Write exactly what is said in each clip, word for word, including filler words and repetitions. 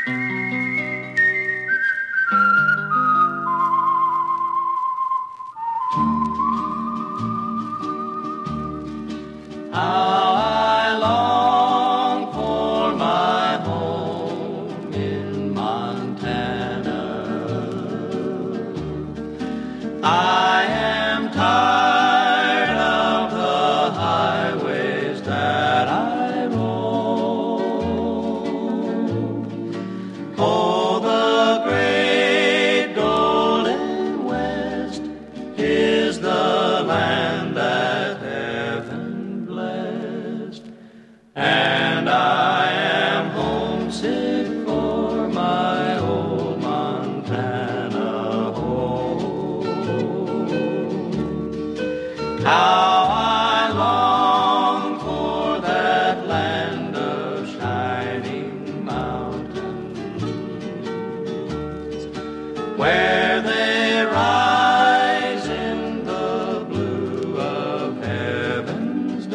How I long for my home in Montana. I am tired of the highways that I roam. Oh, the great golden West is the land that heaven blessed, and I am homesick for my old Montana home. How I long for that land of shining mountains, where they rise in the blue of heaven's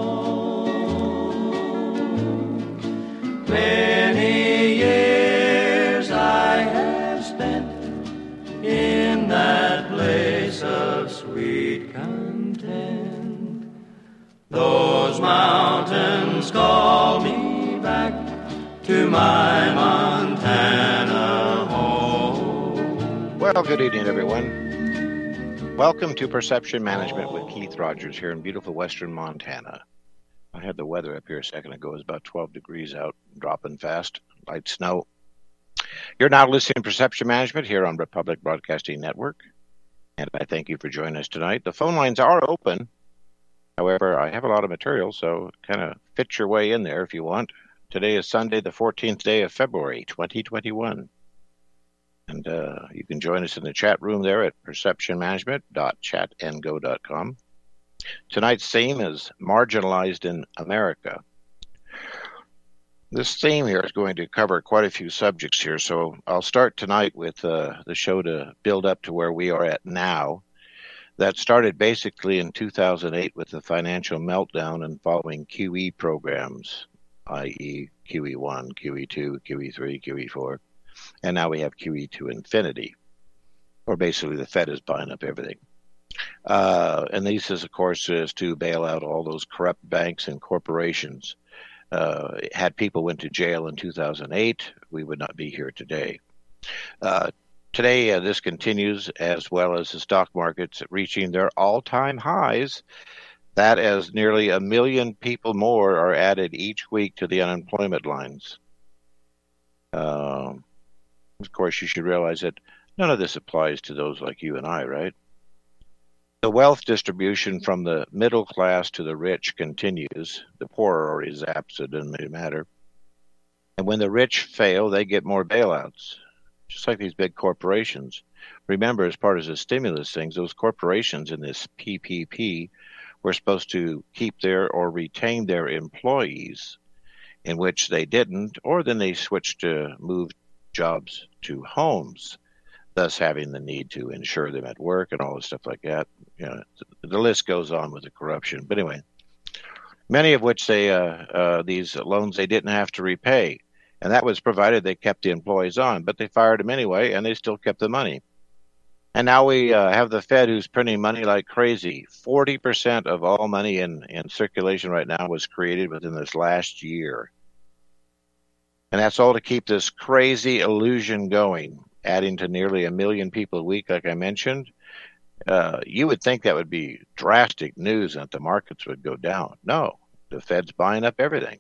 dawn. Many years I have spent in that place of sweet content. Those mountains call me back to my Montana home. Well, good evening, everyone. Welcome to Perception Management with Keith Rogers here in beautiful western Montana. I had the weather up here a second ago. It was about twelve degrees out, dropping fast, light snow. You're now listening to Perception Management here on Republic Broadcasting Network, and I thank you for joining us tonight. The phone lines are open. However, I have a lot of material, so kind of fit your way in there if you want. Today is Sunday, the fourteenth day of February, twenty twenty-one. And uh, you can join us in the chat room there at perception management dot chat and go dot com. Tonight's theme is Marginalized in America. This theme here is going to cover quite a few subjects here, so I'll start tonight with uh, the show to build up to where we are at now. That started basically in two thousand eight with the financial meltdown and following Q E programs, that is. Q E one, Q E two, Q E three, Q E four, and now we have Q E two Infinity, or basically the Fed is buying up everything. Uh, and this is, of course, is to bail out all those corrupt banks and corporations. Uh, had people went to jail in two thousand eight, we would not be here today. Uh, today, uh, this continues, as well as the stock markets reaching their all-time highs. That as nearly a million people more are added each week to the unemployment lines. Uh, of course, you should realize that none of this applies to those like you and I, right? The wealth distribution from the middle class to the rich continues. The poor are already zapped, so it doesn't really matter. And when the rich fail, they get more bailouts, just like these big corporations. Remember, as part of the stimulus things, those corporations in this P P P were supposed to keep their or retain their employees, in which they didn't, or then they switched to move jobs to homes, thus having the need to insure them at work and all this stuff like that. You know, the list goes on with the corruption. But anyway, many of which they uh, uh, these loans they didn't have to repay, and that was provided they kept the employees on. But they fired them anyway, and they still kept the money. And now we uh, have the Fed who's printing money like crazy. forty percent of all money in, in circulation right now was created within this last year. And that's all to keep this crazy illusion going, adding to nearly a million people a week, like I mentioned. Uh, you would think that would be drastic news and that the markets would go down. No, the Fed's buying up everything.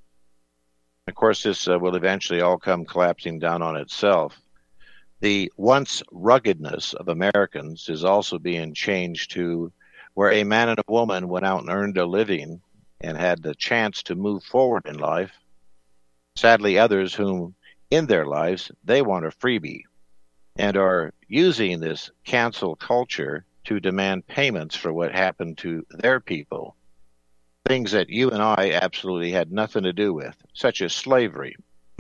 Of course, this uh, will eventually all come collapsing down on itself. The once ruggedness of Americans is also being changed to where a man and a woman went out and earned a living and had the chance to move forward in life. Sadly, others whom in their lives they want a freebie and are using this cancel culture to demand payments for what happened to their people. Things that you and I absolutely had nothing to do with, such as slavery.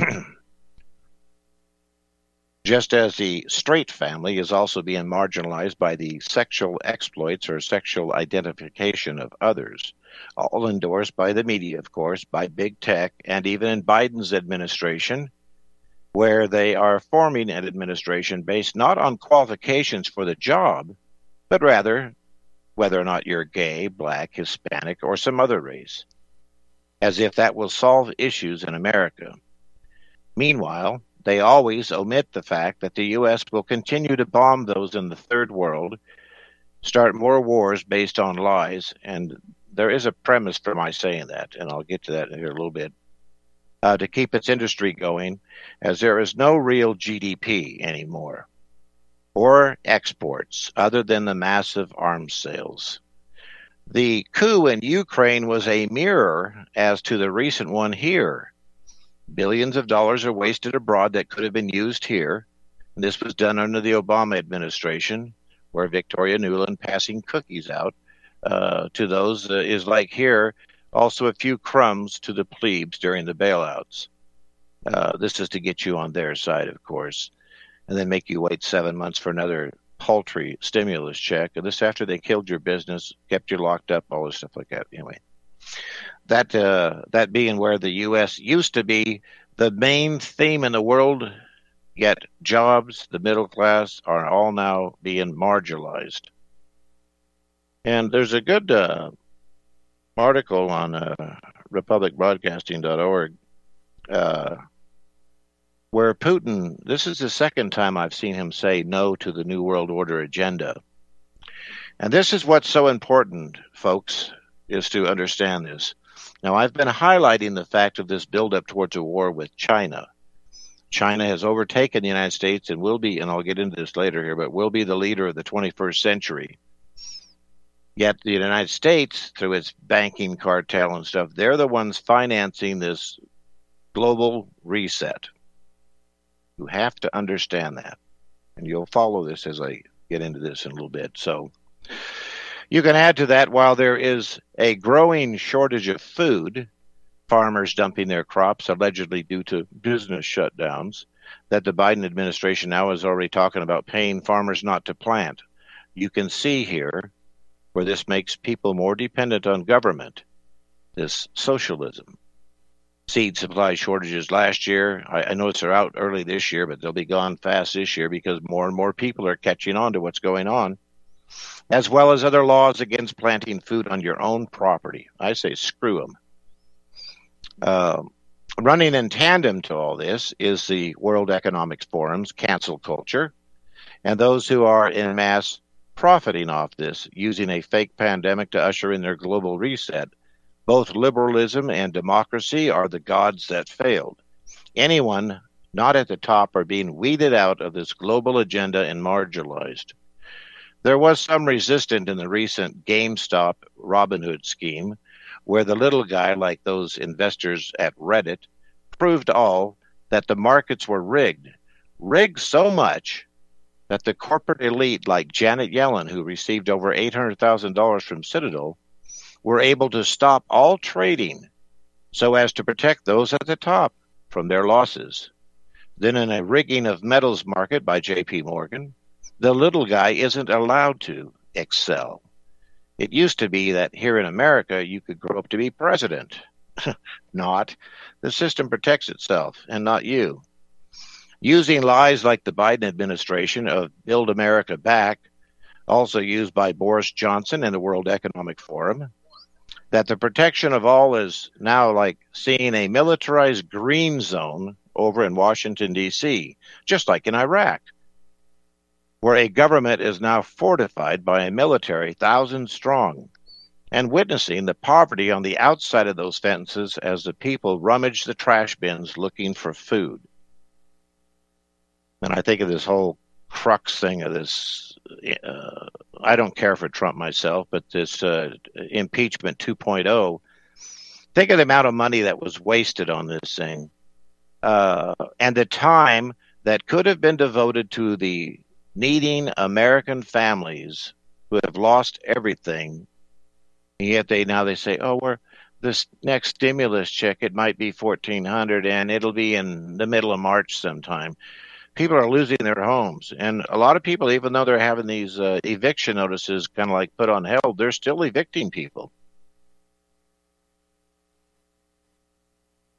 Just as the straight family is also being marginalized by the sexual exploits or sexual identification of others, all endorsed by the media, of course, by big tech, and even in Biden's administration, where they are forming an administration based not on qualifications for the job, but rather whether or not you're gay, black, Hispanic, or some other race, as if that will solve issues in America. Meanwhile, they always omit the fact that the U S will continue to bomb those in the third world, start more wars based on lies, and there is a premise for my saying that, and I'll get to that in here a little bit, uh, to keep its industry going, as there is no real G D P anymore, or exports, other than the massive arms sales. The coup in Ukraine was a mirror as to the recent one here. Billions of dollars are wasted abroad that could have been used here. This was done under the Obama administration, where Victoria Nuland passing cookies out uh, to those uh, is like here, also a few crumbs to the plebes during the bailouts. Uh, this is to get you on their side, of course, and then make you wait seven months for another paltry stimulus check. And this after they killed your business, kept you locked up, all this stuff like that. Anyway. That uh, that being where the U S used to be the main theme in the world, yet jobs, the middle class, are all now being marginalized. And there's a good uh, article on uh, republic broadcasting dot org uh, where Putin, this is the second time I've seen him say no to the New World Order agenda. And this is what's so important, folks, is to understand this. Now, I've been highlighting the fact of this buildup towards a war with China. China has overtaken the United States and will be, and I'll get into this later here, but will be the leader of the twenty-first century. Yet the United States, through its banking cartel and stuff, they're the ones financing this global reset. You have to understand that. And you'll follow this as I get into this in a little bit. So you can add to that, while there is a growing shortage of food, farmers dumping their crops allegedly due to business shutdowns, that the Biden administration now is already talking about paying farmers not to plant. You can see here where this makes people more dependent on government, this socialism. Seed supply shortages last year. I, I notice they're out early this year, but they'll be gone fast this year because more and more people are catching on to what's going on, as well as other laws against planting food on your own property. I say screw them. Uh, running in tandem to all this is the World Economic Forum's cancel culture, and those who are en masse profiting off this, using a fake pandemic to usher in their global reset. Both liberalism and democracy are the gods that failed. Anyone not at the top are being weeded out of this global agenda and marginalized. There was some resistance in the recent GameStop Robinhood scheme, where the little guy, like those investors at Reddit, proved all that the markets were rigged. Rigged so much that the corporate elite, like Janet Yellen, who received over eight hundred thousand dollars from Citadel, were able to stop all trading so as to protect those at the top from their losses. Then in a rigging of metals market by J P Morgan, the little guy isn't allowed to excel. It used to be that here in America, you could grow up to be president. Not. The system protects itself and not you. Using lies like the Biden administration of Build America Back, also used by Boris Johnson and the World Economic Forum, that the protection of all is now like seeing a militarized green zone over in Washington, D C, just like in Iraq, where a government is now fortified by a military thousand strong, and witnessing the poverty on the outside of those fences as the people rummage the trash bins looking for food. And I think of this whole crux thing of this, uh, I don't care for Trump myself, but this uh, impeachment two point oh, think of the amount of money that was wasted on this thing, uh, and the time that could have been devoted to the needing American families who have lost everything, and yet they now they say, oh, we're this next stimulus check, it might be fourteen hundred dollars, and it'll be in the middle of March sometime. People are losing their homes, and a lot of people, even though they're having these uh, eviction notices kind of like put on hold, they're still evicting people.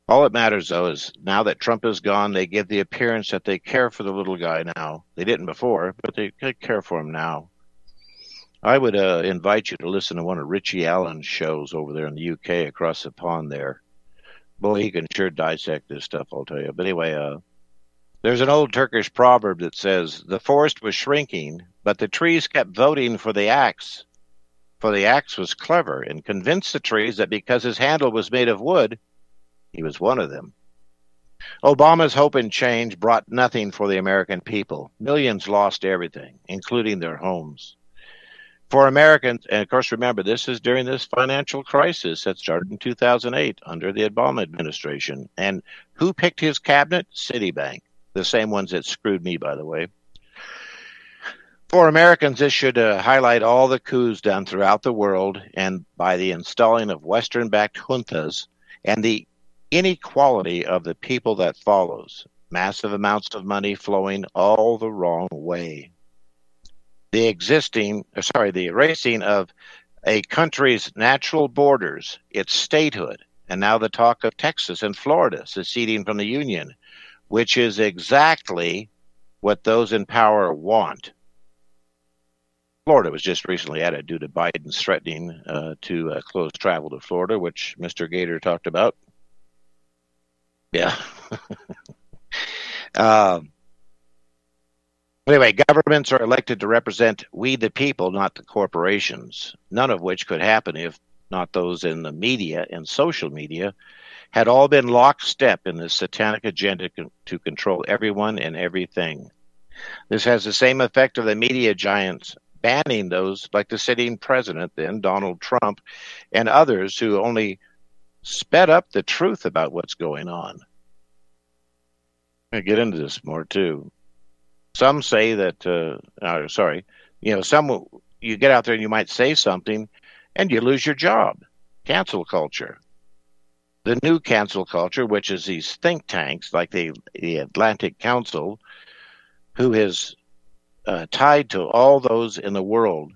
All that matters, though, is now that Trump is gone, they give the appearance that they care for the little guy now. They didn't before, but they, they care for him now. I would uh, invite you to listen to one of Richie Allen's shows over there in the U K across the pond there. Boy, he can sure dissect this stuff, I'll tell you. But anyway, uh, there's an old Turkish proverb that says, the forest was shrinking, but the trees kept voting for the axe. For the axe was clever and convinced the trees that because his handle was made of wood, he was one of them. Obama's hope and change brought nothing for the American people. Millions lost everything, including their homes. For Americans, and of course, remember, this is during this financial crisis that started in two thousand eight under the Obama administration. And who picked his cabinet? Citibank, the same ones that screwed me, by the way. For Americans, this should uh, highlight all the coups done throughout the world and by the installing of Western-backed juntas and the inequality of the people that follows. Massive amounts of money flowing all the wrong way. The existing, sorry, the erasing of a country's natural borders, its statehood, and now the talk of Texas and Florida seceding from the Union, which is exactly what those in power want. Florida was just recently added due to Biden's threatening uh, to uh, close travel to Florida, which Mister Gator talked about. Yeah. um, Anyway, governments are elected to represent we the people, not the corporations, none of which could happen if not those in the media and social media had all been lockstep in this satanic agenda to control everyone and everything. This has the same effect of the media giants banning those like the sitting president, then Donald Trump, and others who only sped up the truth about what's going on. I'm going to get into this more, too. Some say that, uh, uh, sorry, you know, some you get out there and you might say something and you lose your job. Cancel culture. The new cancel culture, which is these think tanks like the, the Atlantic Council, who is uh, tied to all those in the world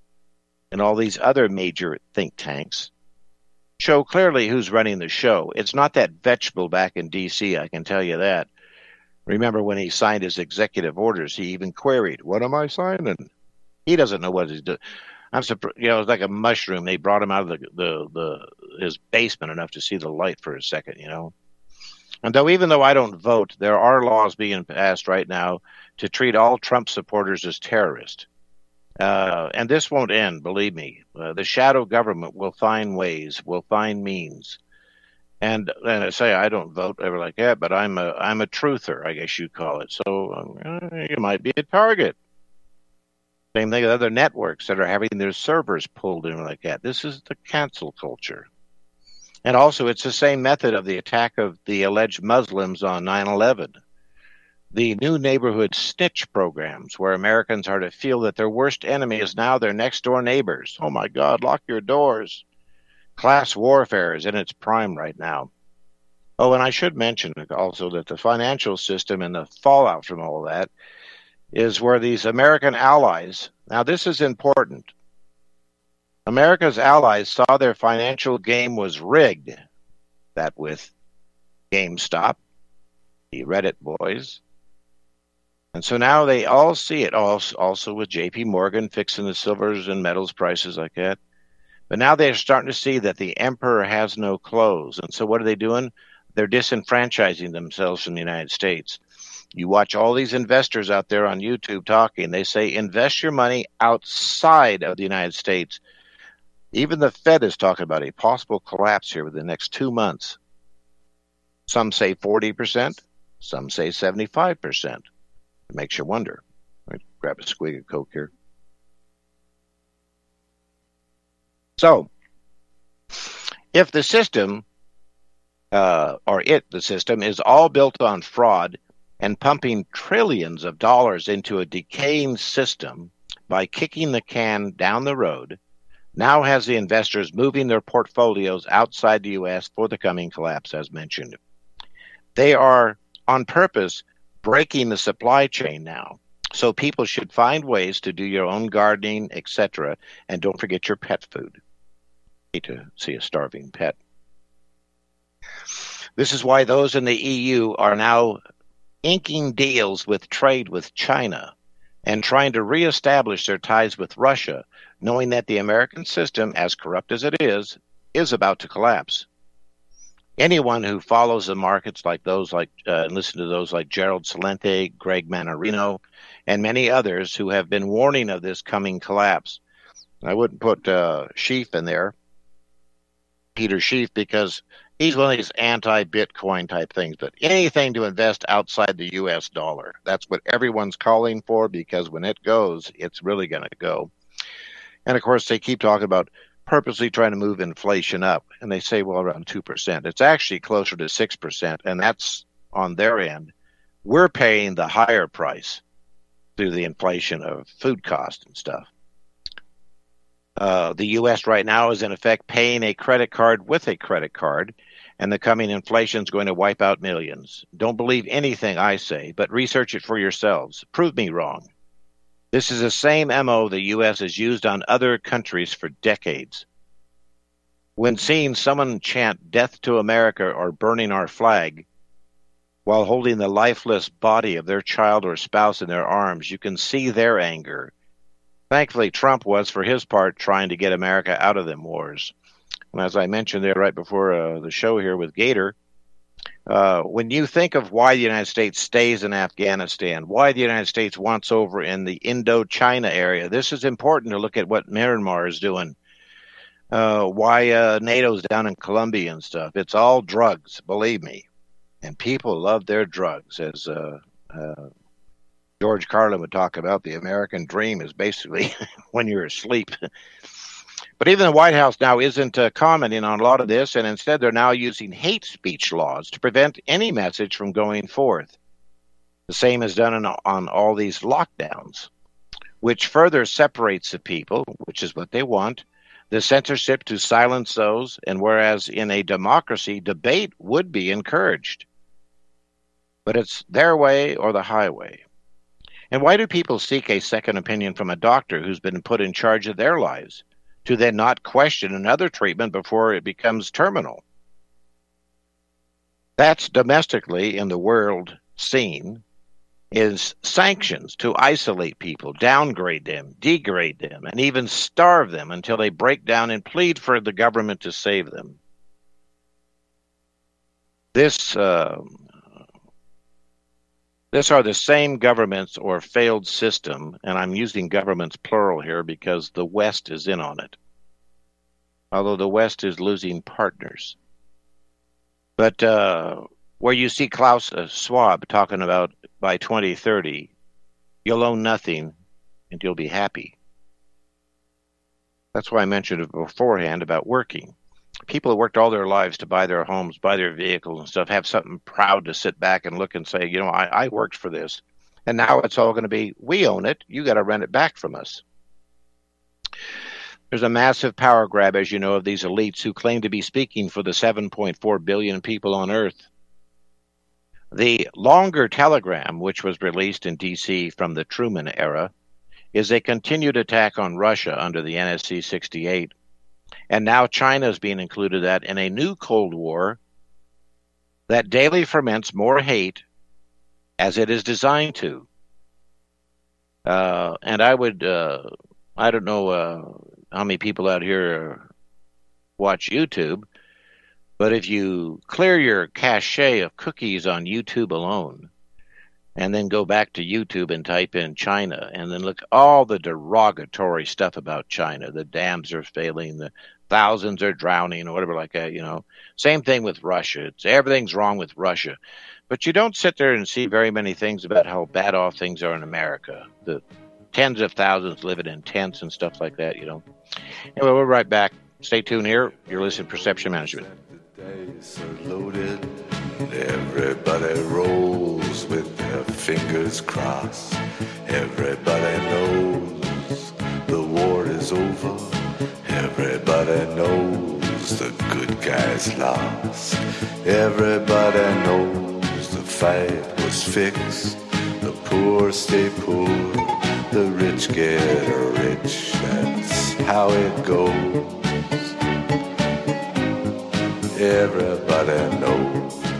and all these other major think tanks, show clearly who's running the show. It's not that vegetable back in D C, I can tell you that. Remember when he signed his executive orders, he even queried, what am I signing? He doesn't know what he's doing. I'm surprised, you know, it's like a mushroom. They brought him out of the, the, the his basement enough to see the light for a second, you know. And though even though I don't vote, there are laws being passed right now to treat all Trump supporters as terrorists. Uh, and this won't end, believe me. Uh, the shadow government will find ways, will find means. And and I say I don't vote ever like that, but I'm a I'm a truther, I guess you'd call it. So um, you might be a target. Same thing with other networks that are having their servers pulled in like that. This is the cancel culture. And also, it's the same method of the attack of the alleged Muslims on nine eleven. The new neighborhood snitch programs, where Americans are to feel that their worst enemy is now their next door neighbors. Oh my God, lock your doors. Class warfare is in its prime right now. Oh, and I should mention also that the financial system and the fallout from all that is where these American allies, now this is important. America's allies saw their financial game was rigged. That with GameStop, the Reddit boys. And so now they all see it, also, also with J P Morgan fixing the silvers and metals prices like that. But now they're starting to see that the emperor has no clothes. And so what are they doing? They're disenfranchising themselves from the United States. You watch all these investors out there on YouTube talking. They say invest your money outside of the United States. Even the Fed is talking about a possible collapse here within the next two months. Some say forty percent. Some say seventy-five percent. It makes you wonder. Right, grab a swig of Coke here. So, if the system, uh, or it, the system, is all built on fraud and pumping trillions of dollars into a decaying system by kicking the can down the road, now has the investors moving their portfolios outside the U S for the coming collapse, as mentioned. They are, on purpose, breaking the supply chain now. So people should find ways to do your own gardening, et cetera, and don't forget your pet food. To see a starving pet. This is why those in the E U are now inking deals with trade with China and trying to reestablish their ties with Russia, knowing that the American system, as corrupt as it is, is about to collapse. Anyone who follows the markets like those, like uh, listen to those like Gerald Celente, Greg Manarino, and many others who have been warning of this coming collapse. I wouldn't put uh, Schiff in there, Peter Schiff, because he's one of these anti-Bitcoin type things, but anything to invest outside the U S dollar. That's what everyone's calling for, because when it goes, it's really going to go. And of course, they keep talking about purposely trying to move inflation up. And they say, well, around two percent. It's actually closer to six percent. And that's on their end. We're paying the higher price through the inflation of food costs and stuff. Uh, the U S right now is in effect paying a credit card with a credit card, and the coming inflation is going to wipe out millions. Don't believe anything I say, but research it for yourselves. Prove me wrong. This is the same M O the U S has used on other countries for decades. When seeing someone chant death to America or burning our flag while holding the lifeless body of their child or spouse in their arms, you can see their anger. Thankfully, Trump was, for his part, trying to get America out of them wars. And as I mentioned there right before uh, the show here with Gator, uh, when you think of why the United States stays in Afghanistan, why the United States wants over in the Indochina area, this is important to look at what Myanmar is doing, uh, why uh, NATO's down in Colombia and stuff. It's all drugs, believe me. And people love their drugs, as uh, uh, George Carlin would talk about. The American dream is basically when you're asleep. But even the White House now isn't uh, commenting on a lot of this, and instead they're now using hate speech laws to prevent any message from going forth. The same is done in, on all these lockdowns, which further separates the people, which is what they want, the censorship to silence those, and whereas in a democracy, debate would be encouraged. But it's their way or the highway. And why do people seek a second opinion from a doctor who's been put in charge of their lives, to then not question another treatment before it becomes terminal? That's domestically in the world scene, is sanctions to isolate people, downgrade them, degrade them, and even starve them until they break down and plead for the government to save them. This, uh, this are the same governments or failed system, and I'm using governments plural here because the West is in on it, although the West is losing partners. But uh, where you see Klaus uh, Schwab talking about by twenty thirty, you'll own nothing and you'll be happy. That's why I mentioned it beforehand about working. People who worked all their lives to buy their homes, buy their vehicles and stuff, have something proud to sit back and look and say, you know, I, I worked for this. And now it's all going to be, we own it. You got to rent it back from us. There's a massive power grab, as you know, of these elites who claim to be speaking for the seven point four billion people on Earth. The longer telegram, which was released in D C from the Truman era, is a continued attack on Russia under the N S C sixty-eight. And now China is being included that in a new Cold War that daily ferments more hate as it is designed to. Uh, and I would, uh, I don't know uh, how many people out here watch YouTube, but if you clear your cache of cookies on YouTube alone, and then go back to YouTube and type in China, and then look at all the derogatory stuff about China. The dams are failing, the thousands are drowning, or whatever like that, you know. Same thing with Russia. It's everything's wrong with Russia. But you don't sit there and see very many things about how bad off things are in America. The tens of thousands living in tents and stuff like that, you know. Anyway, we'll be right back. Stay tuned here. You're listening to Perception Management. The dice are loaded. Everybody rolls with their fingers crossed. Everybody knows the war is over. Everybody knows the good guys lost. Everybody knows the fight was fixed. The poor stay poor, the rich get rich. That's how it goes. Everybody knows.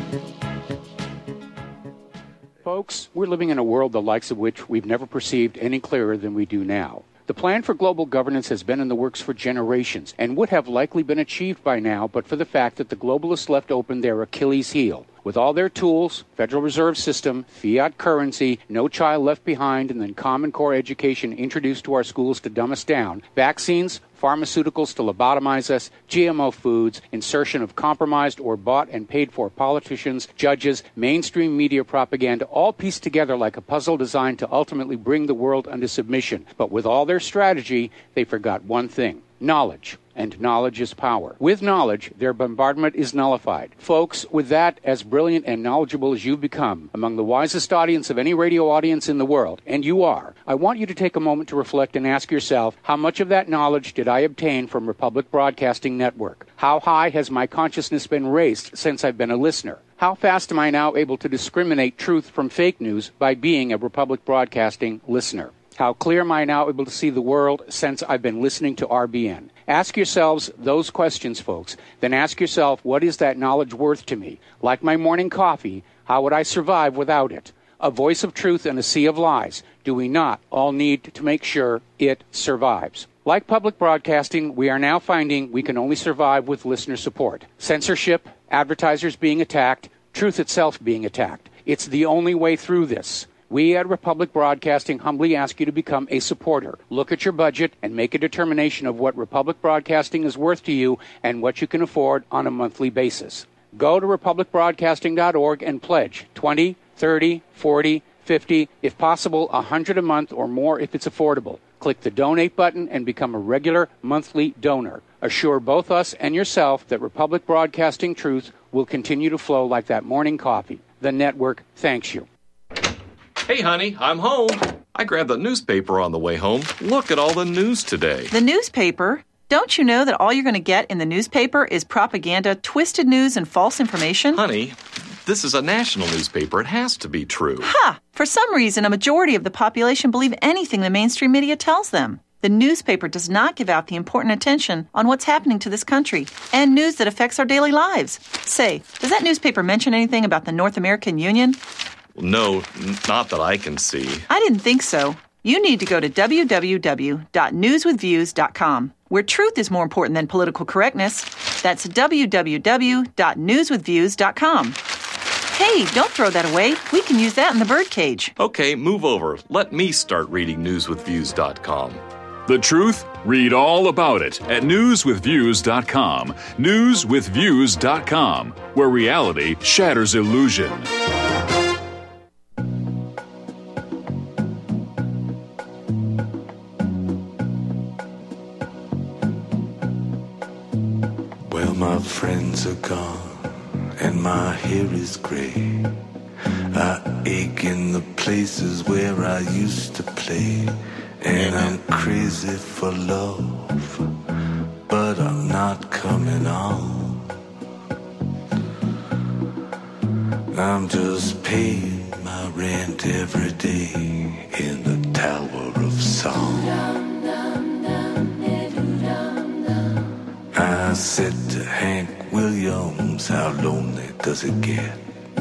Folks, we're living in a world the likes of which we've never perceived any clearer than we do now. The plan for global governance has been in the works for generations and would have likely been achieved by now but for the fact that the globalists left open their Achilles heel. With all their tools, Federal Reserve System, fiat currency, no child left behind, and then Common Core education introduced to our schools to dumb us down, vaccines, pharmaceuticals to lobotomize us, G M O foods, insertion of compromised or bought and paid for politicians, judges, mainstream media propaganda, all pieced together like a puzzle designed to ultimately bring the world under submission. But with all their strategy, they forgot one thing: knowledge. And knowledge is power. With knowledge, their bombardment is nullified. Folks, with that, as brilliant and knowledgeable as you've become, among the wisest audience of any radio audience in the world, and you are, I want you to take a moment to reflect and ask yourself, how much of that knowledge did I obtain from Republic Broadcasting Network? How high has my consciousness been raised since I've been a listener? How fast am I now able to discriminate truth from fake news by being a Republic Broadcasting listener? How clear am I now able to see the world since I've been listening to R B N? Ask yourselves those questions, folks. Then ask yourself, what is that knowledge worth to me? Like my morning coffee, how would I survive without it? A voice of truth in a sea of lies. Do we not all need to make sure it survives? Like public broadcasting, we are now finding we can only survive with listener support. Censorship, advertisers being attacked, truth itself being attacked. It's the only way through this. We at Republic Broadcasting humbly ask you to become a supporter. Look at your budget and make a determination of what Republic Broadcasting is worth to you and what you can afford on a monthly basis. Go to republic broadcasting dot org and pledge twenty, thirty, forty, fifty, if possible one hundred a month or more if it's affordable. Click the donate button and become a regular monthly donor. Assure both us and yourself that Republic Broadcasting truth will continue to flow like that morning coffee. The network thanks you. Hey, honey, I'm home. I grabbed the newspaper on the way home. Look at all the news today. The newspaper? Don't you know that all you're going to get in the newspaper is propaganda, twisted news, and false information? Honey, this is a national newspaper. It has to be true. Ha! For some reason, a majority of the population believe anything the mainstream media tells them. The newspaper does not give out the important attention on what's happening to this country and news that affects our daily lives. Say, does that newspaper mention anything about the North American Union? No, n- not that I can see. I didn't think so. You need to go to w w w dot news with views dot com, where truth is more important than political correctness. That's w w w dot news with views dot com. Hey, don't throw that away. We can use that in the birdcage. Okay, move over. Let me start reading news with views dot com. The truth? Read all about it at news with views dot com. news with views dot com, where reality shatters illusion. Well, my friends are gone and my hair is gray. I ache in the places where I used to play. And I'm crazy for love, but I'm not coming on. I'm just paying my rent every day in the Tower of Song. I said to Hank Williams, how lonely does it get?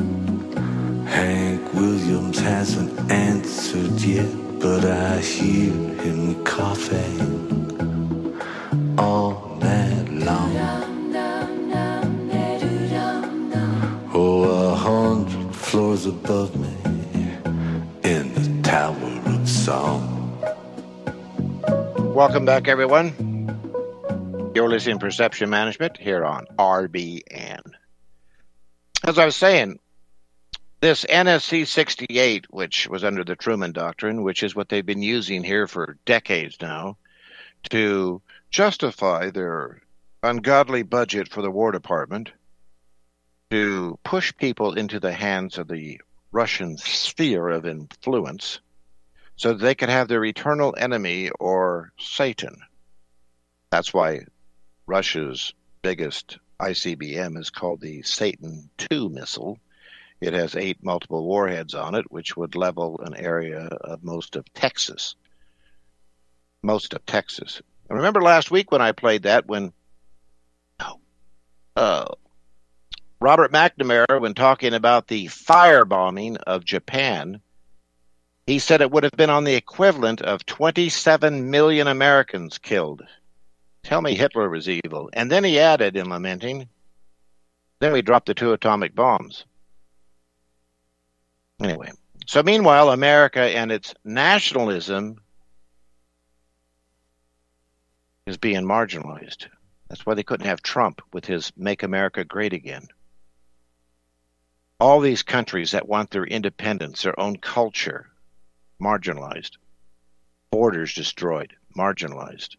Hank Williams hasn't answered yet, but I hear him coughing all night long. Oh, a hundred floors above me in the Tower of Song. Welcome back, everyone. You're listening to Perception Management here on R B N. As I was saying, this N S C sixty-eight, which was under the Truman Doctrine, which is what they've been using here for decades now, to justify their ungodly budget for the War Department, to push people into the hands of the Russian sphere of influence so that they could have their eternal enemy, or Satan. That's why Russia's biggest I C B M is called the Satan two missile. It has eight multiple warheads on it, which would level an area of most of Texas. Most of Texas. I remember last week when I played that, when oh, uh, Robert McNamara, when talking about the firebombing of Japan, he said it would have been on the equivalent of twenty-seven million Americans killed. Tell me Hitler was evil. And then he added, in lamenting, then we dropped the two atomic bombs. Anyway, so meanwhile, America and its nationalism is being marginalized. That's why they couldn't have Trump with his Make America Great Again. All these countries that want their independence, their own culture, marginalized. Borders destroyed, marginalized.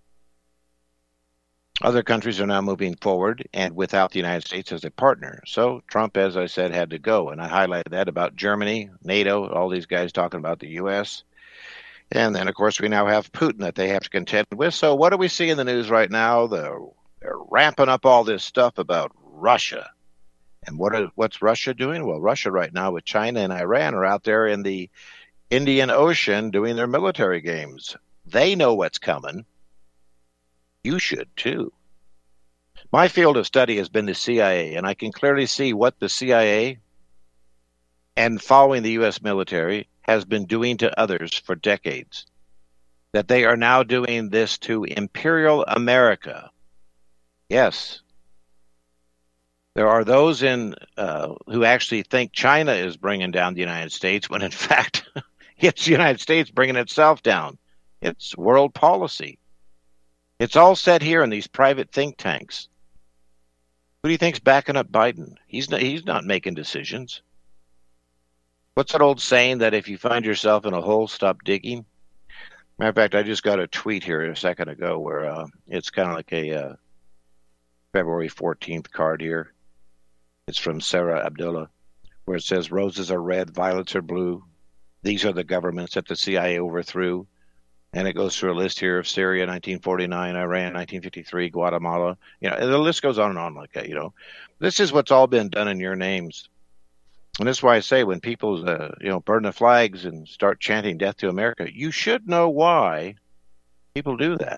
Other countries are now moving forward and without the United States as a partner. So Trump, as I said, had to go. And I highlighted that about Germany, NATO, all these guys talking about the U S. And then, of course, we now have Putin that they have to contend with. So what do we see in the news right now? They're, they're ramping up all this stuff about Russia. And what are, what's Russia doing? Well, Russia right now with China and Iran are out there in the Indian Ocean doing their military games. They know what's coming. You should, too. My field of study has been the C I A, and I can clearly see what the C I A and following the U S military has been doing to others for decades. That they are now doing this to Imperial America. Yes. There are those in uh, who actually think China is bringing down the United States, when in fact it's the United States bringing itself down. It's world policy. It's all set here in these private think tanks. Who do you think's backing up Biden? He's not, he's not making decisions. What's that old saying that if you find yourself in a hole, stop digging? Matter of fact, I just got a tweet here a second ago where uh, it's kind of like a uh, February fourteenth card here. It's from Sarah Abdullah, where it says, roses are red, violets are blue. These are the governments that the C I A overthrew. And it goes through a list here of Syria, nineteen forty-nine, Iran, nineteen fifty-three, Guatemala. You know, the list goes on and on like that, you know. This is what's all been done in your names. And that's why I say when people, uh, you know, burn the flags and start chanting death to America, you should know why people do that.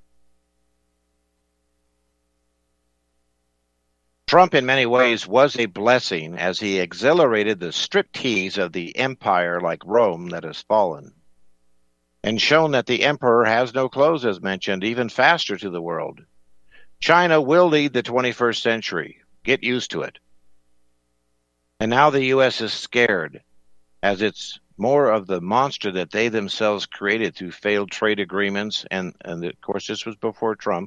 Trump, in many ways, was a blessing as he exhilarated the striptease of the empire like Rome that has fallen, and shown that the emperor has no clothes, as mentioned, even faster to the world. China will lead the twenty-first century. Get used to it. And now the U S is scared, as it's more of the monster that they themselves created through failed trade agreements, and, and of course this was before Trump,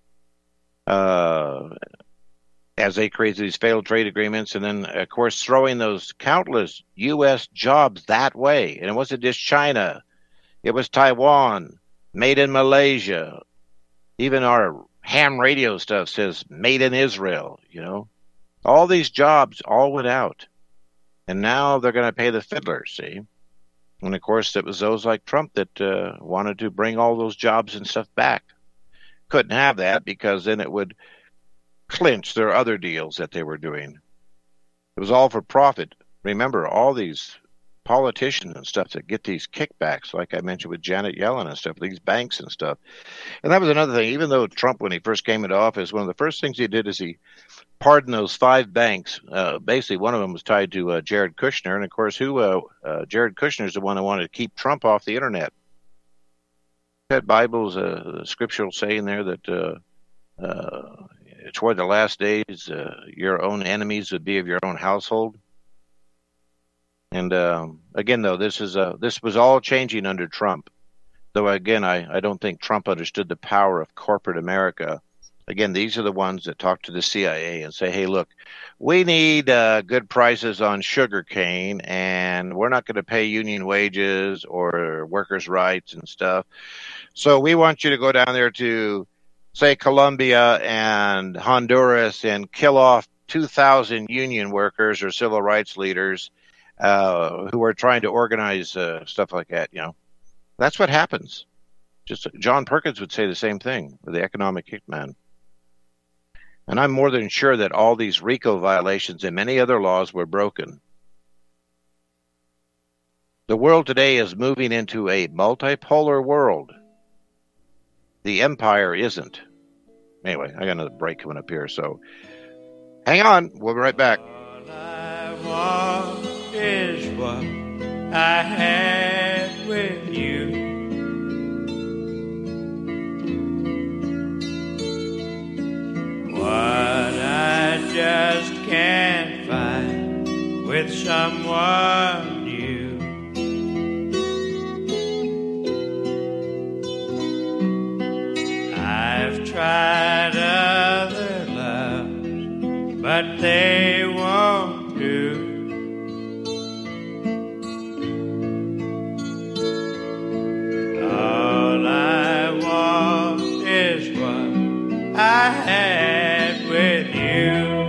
uh, as they created these failed trade agreements, and then, of course, throwing those countless U S jobs that way. And it wasn't just China. It was Taiwan, made in Malaysia. Even our ham radio stuff says made in Israel, you know. All these jobs all went out. And now they're going to pay the fiddlers, see. And, of course, it was those like Trump that uh, wanted to bring all those jobs and stuff back. Couldn't have that because then it would clinch their other deals that they were doing. It was all for profit. Remember, all these politicians and stuff that get these kickbacks, like I mentioned with Janet Yellen and stuff, these banks and stuff. And that was another thing. Even though Trump, when he first came into office, one of the first things he did is he pardoned those five banks. Uh, basically, one of them was tied to uh, Jared Kushner. And, of course, who uh, uh, Jared Kushner is the one who wanted to keep Trump off the Internet. That Bible's a uh, scriptural saying there that uh, uh, toward the last days, uh, your own enemies would be of your own household. And um, again, though, this is uh, this was all changing under Trump. Though, again, I, I don't think Trump understood the power of corporate America. Again, these are the ones that talk to the C I A and say, hey, look, we need uh, good prices on sugar cane, and we're not going to pay union wages or workers' rights and stuff. So we want you to go down there to, say, Colombia and Honduras and kill off two thousand union workers or civil rights leaders uh, who are trying to organize uh, stuff like that, you know. That's what happens. Just John Perkins would say the same thing, the economic hitman. And I'm more than sure that all these RICO violations and many other laws were broken. The world today is moving into a multipolar world. The empire isn't. Anyway, I got another break coming up here, so Hang on. We'll be right back. All I want is what I had with you. What I just can't find with someone new. I've tried other loves, but they won't do. All I want is what I had with you.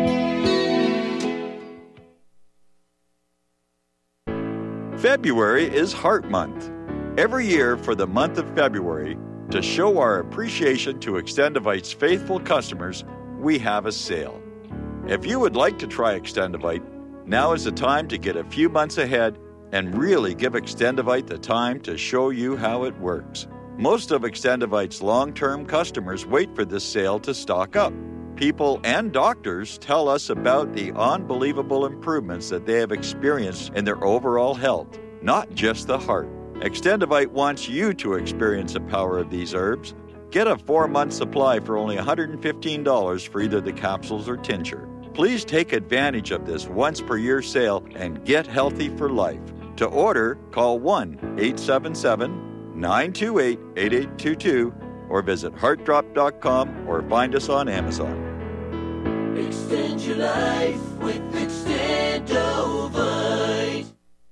February is Heart Month. Every year for the month of February, to show our appreciation to Extendivite's faithful customers, we have a sale. If you would like to try Extendivite, now is the time to get a few months ahead and really give Extendivite the time to show you how it works. Most of Extendivite's long-term customers wait for this sale to stock up. People and doctors tell us about the unbelievable improvements that they have experienced in their overall health, not just the heart. Extendivite wants you to experience the power of these herbs. Get a four-month supply for only one hundred fifteen dollars for either the capsules or tincture. Please take advantage of this once-per-year sale and get healthy for life. To order, call one eight seven seven, nine two eight, eight eight two two or visit heart drop dot com or find us on Amazon. Extend your life with Extendovite.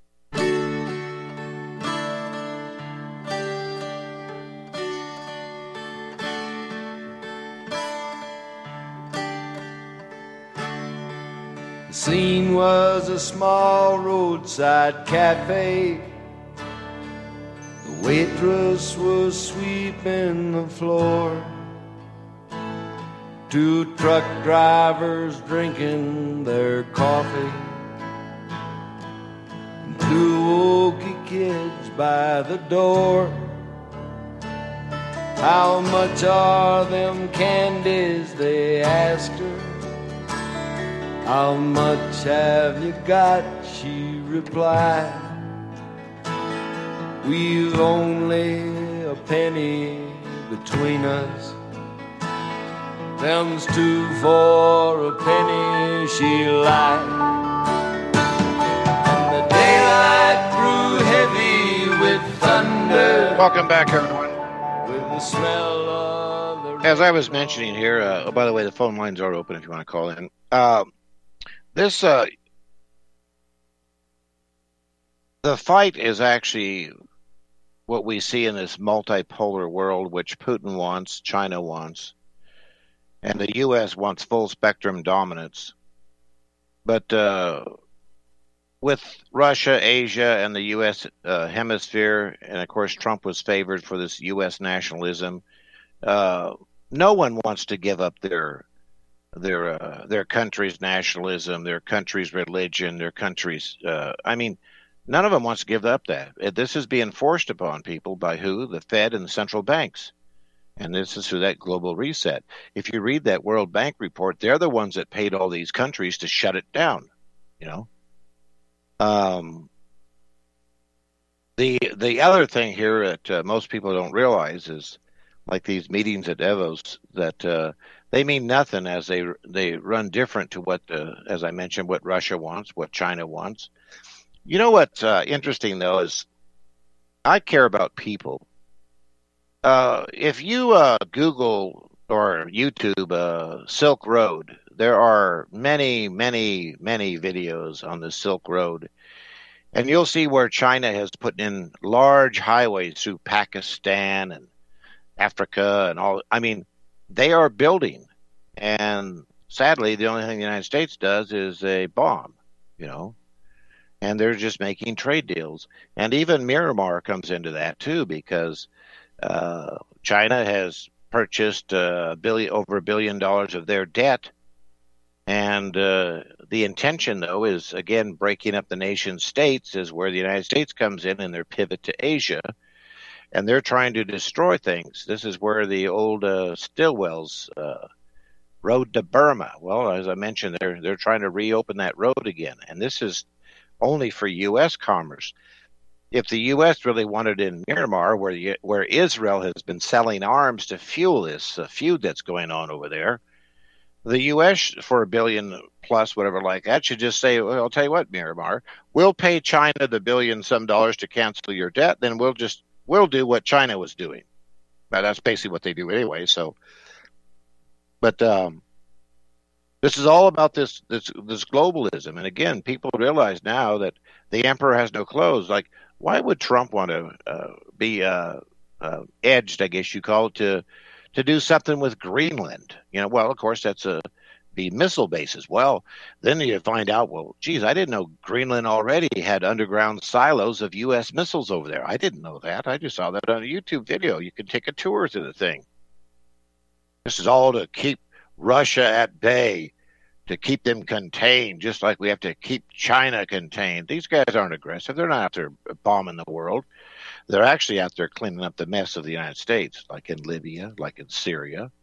The scene was a small roadside cafe. The waitress was sweeping the floor. Two truck drivers drinking their coffee. And two wokey kids by the door. How much are them candies, they asked her. How much have you got, she replied. We've only a penny between us. Them's two for a penny, she lied. And the daylight grew heavy with thunder. Welcome back, everyone. With the smell of the... As I was mentioning here, uh, oh, by the way, the phone lines are open if you want to call in. Uh, this, uh, the fight is actually what we see in this multipolar world, which Putin wants, China wants, and the U S wants full spectrum dominance. But uh, with Russia, Asia, and the U S uh, hemisphere, and of course Trump was favored for this U S nationalism, uh, no one wants to give up their their uh, their country's nationalism, their country's religion, their country's. Uh, I mean, none of them wants to give up that. This is being forced upon people by who? The Fed and the central banks. And this is through that global reset. If you read that World Bank report, they're the ones that paid all these countries to shut it down. You know. Um, the the other thing here that uh, most people don't realize is, like these meetings at Davos, that uh, they mean nothing as they they run different to what, uh, as I mentioned, what Russia wants, what China wants. You know what's uh, interesting, though, is I care about people. Uh, if you uh, Google or YouTube uh, Silk Road, there are many, many, many videos on the Silk Road. And you'll see where China has put in large highways through Pakistan and Africa and all. I mean, they are building. And sadly, the only thing the United States does is a bomb, you know. And they're just making trade deals. And even Myanmar comes into that, too, because uh, China has purchased uh, a billion, over a billion dollars of their debt. And uh, the intention, though, is, again, breaking up the nation states is where the United States comes in in their pivot to Asia. And they're trying to destroy things. This is where the old uh, Stilwell's uh, road to Burma. Well, as I mentioned, they're they're trying to reopen that road again, and this is only for U S commerce. If the U S really wanted in Myanmar, where the, where Israel has been selling arms to fuel this uh, feud that's going on over there, the U S for a billion plus, whatever like that, should just say, well, I'll tell you what, Myanmar, we'll pay China the billion some dollars to cancel your debt, then we'll just we'll do what China was doing. Now, that's basically what they do anyway. So, but um, this is all about this this this globalism, and again, people realize now that the emperor has no clothes. Like, why would Trump want to uh, be uh, uh, edged, I guess you call it, to to do something with Greenland? You know, well, of course, that's a be missile bases. Well, then you find out, well, geez, I didn't know Greenland already had underground silos of U S missiles over there. I didn't know that. I just saw that on a YouTube video. You can take a tour to the thing. This is all to keep Russia at bay, to keep them contained, just like we have to keep China contained. These guys aren't aggressive. They're not out there bombing the world. They're actually out there cleaning up the mess of the United States, like in Libya, like in Syria.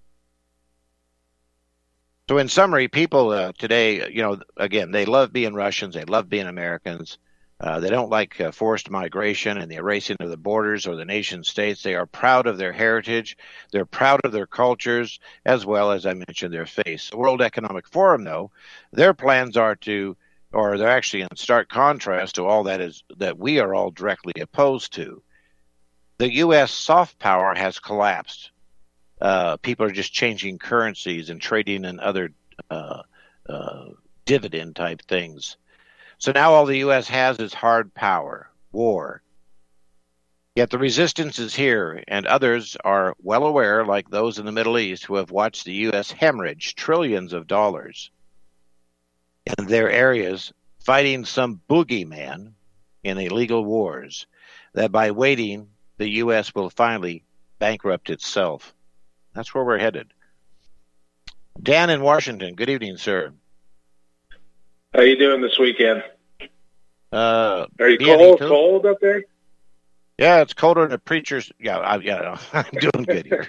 So in summary, people uh, today, you know, again, they love being Russians. They love being Americans. Uh, they don't like uh, forced migration and the erasing of the borders or the nation states. They are proud of their heritage. They're proud of their cultures, as well as, I mentioned, their faith. The World Economic Forum, though, their plans are to, or they're actually in stark contrast to all that is that we are all directly opposed to. The U S soft power has collapsed. Uh, people are just changing currencies and trading in other uh, uh, dividend type things. So now all the U S has is hard power, war. Yet the resistance is here, and others are well aware, like those in the Middle East, who have watched the U S hemorrhage trillions of dollars in their areas, fighting some boogeyman in illegal wars, that by waiting, the U S will finally bankrupt itself. That's where we're headed. Dan in Washington, good evening, sir. How you doing this weekend? Uh, Are you cold, cold up there? Yeah, it's colder than a preacher's. Yeah, I, yeah, I'm doing good here.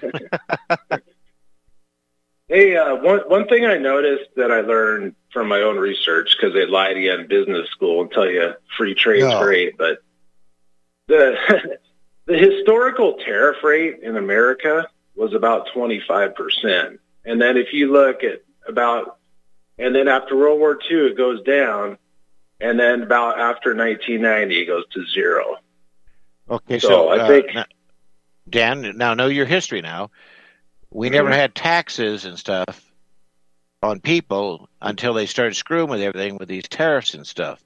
Hey, uh, one one thing I noticed that I learned from my own research, because they lie to you in business school and tell you free trade's no. great, but the the historical tariff rate in America was about twenty-five percent. And then if you look at about, and then after World War Two, it goes down. And then about after nineteen ninety, it goes to zero. Okay, so, so I uh, think, now, Dan, now know your history now. We mm-hmm. never had taxes and stuff on people until they started screwing with everything with these tariffs and stuff.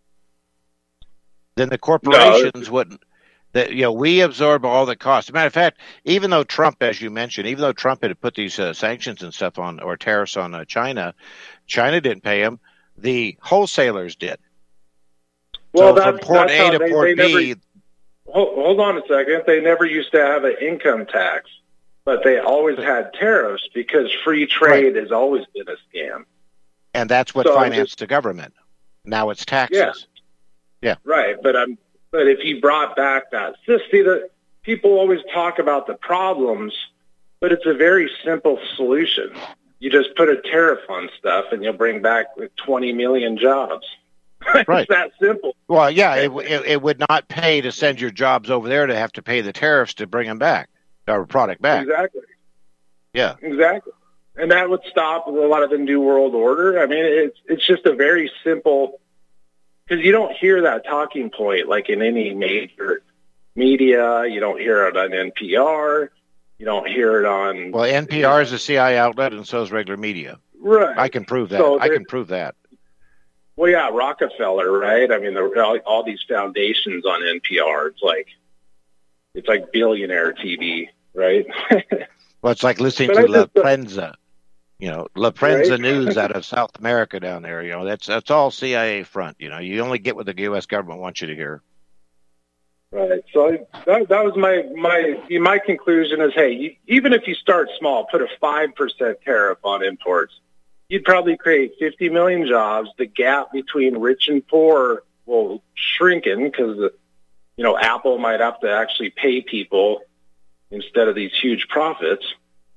Then the corporations no. wouldn't. That, you know, we absorb all the costs. As a matter of fact, even though Trump, as you mentioned, even though Trump had put these uh, sanctions and stuff on, or tariffs on uh, China, China didn't pay them. The wholesalers did. Well, so that's, from port that's A how to they, port they B. Never, hold, hold on a second. They never used to have an income tax, but they always had tariffs because free trade right. has always been a scam. And that's what so financed just, the government. Now it's taxes. Yeah. yeah. Right, but I'm. But if you brought back that, just see that people always talk about the problems, but it's a very simple solution. You just put a tariff on stuff, and you'll bring back twenty million jobs. Right. It's that simple. Well, yeah, it, it, it would not pay to send your jobs over there to have to pay the tariffs to bring them back, or product back. Exactly. Yeah. Exactly. And that would stop a lot of the New World Order. I mean, it's it's just a very simple. Because you don't hear that talking point like in any major media. You don't hear it on N P R. You don't hear it on... Well, N P R is a C I A outlet, and so is regular media. Right. I can prove that. So I can prove that. Well, yeah, Rockefeller, right? I mean, the, all, all these foundations on N P R, it's like it's like billionaire T V, right? Well, it's like listening but to La Prensa. You know, La Prensa right? News out of South America down there. You know, that's that's all C I A front. You know, you only get what the U S government wants you to hear. Right. So I, that that was my my my conclusion is, hey, you, even if you start small, put a five percent tariff on imports, you'd probably create fifty million jobs. The gap between rich and poor will shrinken because you know Apple might have to actually pay people instead of these huge profits.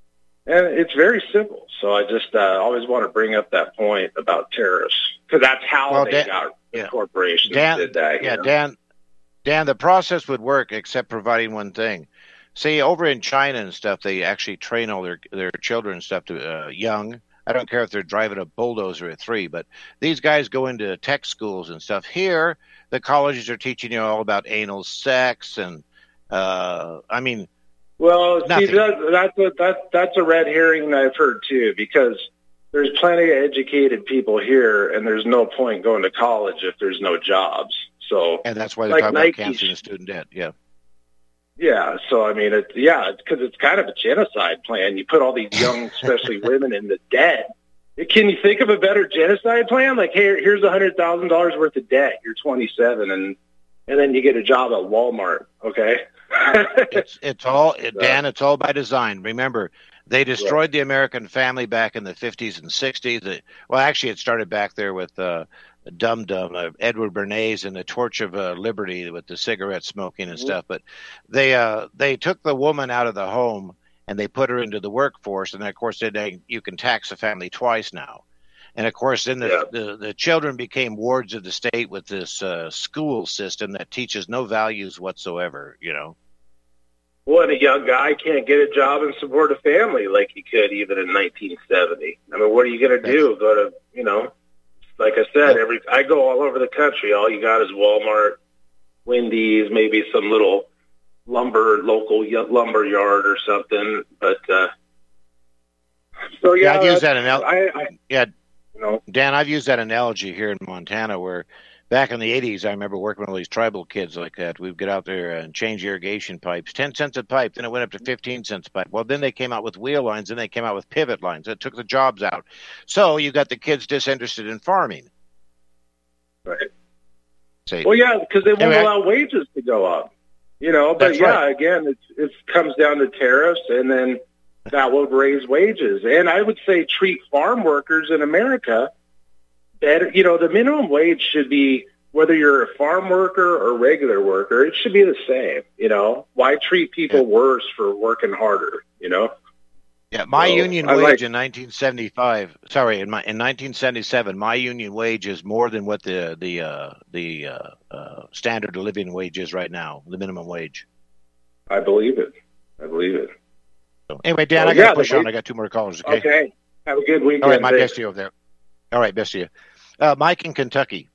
And it's very simple. So I just uh, always want to bring up that point about tariffs, because that's how well, they Dan, got the yeah. corporations Dan, did that. Yeah, know? Dan, Dan, the process would work except providing one thing. See, over in China and stuff, they actually train all their, their children and stuff to uh, young. I don't care if they're driving a bulldozer at three, but these guys go into tech schools and stuff. Here, the colleges are teaching you all about anal sex and, uh, I mean, well, nothing. see, that, that's a, that, that's a red herring I've heard too, because there's plenty of educated people here, and there's no point going to college if there's no jobs. So, and that's why they're like talking Nike, about canceling student debt. Yeah. Yeah, so I mean, it, yeah, because it's kind of a genocide plan. You put all these young, especially women, in the debt. Can you think of a better genocide plan? Like, hey, here's a hundred thousand dollars worth of debt. You're twenty-seven, and and then you get a job at Walmart. Okay. it's it's all Dan. It's all by design. Remember, they destroyed the American family back in the fifties and sixties. Well, actually, it started back there with. Uh, Dum Dum, uh, Edward Bernays, and the Torch of uh, Liberty with the cigarette smoking and stuff. But they uh, they took the woman out of the home and they put her into the workforce. And of course, they, you can tax a family twice now. And of course, then the, yeah. the, the children became wards of the state with this uh, school system that teaches no values whatsoever. You know. Well, and a young guy can't get a job and support a family like he could even in nineteen seventy. I mean, what are you going to do? Go to you know. Like I said, every I go all over the country. All you got is Walmart, Wendy's, maybe some little lumber, local lumber yard or something. But uh, so yeah, yeah I've used that analogy. I, I, yeah, you know, Dan, I've used that analogy here in Montana, where back in the eighties, I remember working with all these tribal kids like that. We'd get out there and change irrigation pipes, ten cents a pipe. Then it went up to fifteen cents a pipe. Well, then they came out with wheel lines, and they came out with pivot lines. It took the jobs out. So you got the kids disinterested in farming. Right. Say, well, yeah, because they won't anyway, allow wages to go up. You know, but that's yeah, right. again, it it comes down to tariffs, and then that will raise wages. And I would say treat farm workers in America better. You know, the minimum wage should be, whether you're a farm worker or regular worker, it should be the same. You know, why treat people yeah. worse for working harder? You know. Yeah, my so, union I wage like, in nineteen seventy-five. Sorry, in my in nineteen seventy-seven, my union wage is more than what the the uh, the uh, uh, standard of living wage is right now, the minimum wage. I believe it. I believe it. So, anyway, Dan, well, I got to yeah, push wage, on. I got two more callers. Okay. Okay. Have a good weekend. All right, my Thanks. best to you over there. All right, best to you. Uh, Mike in Kentucky.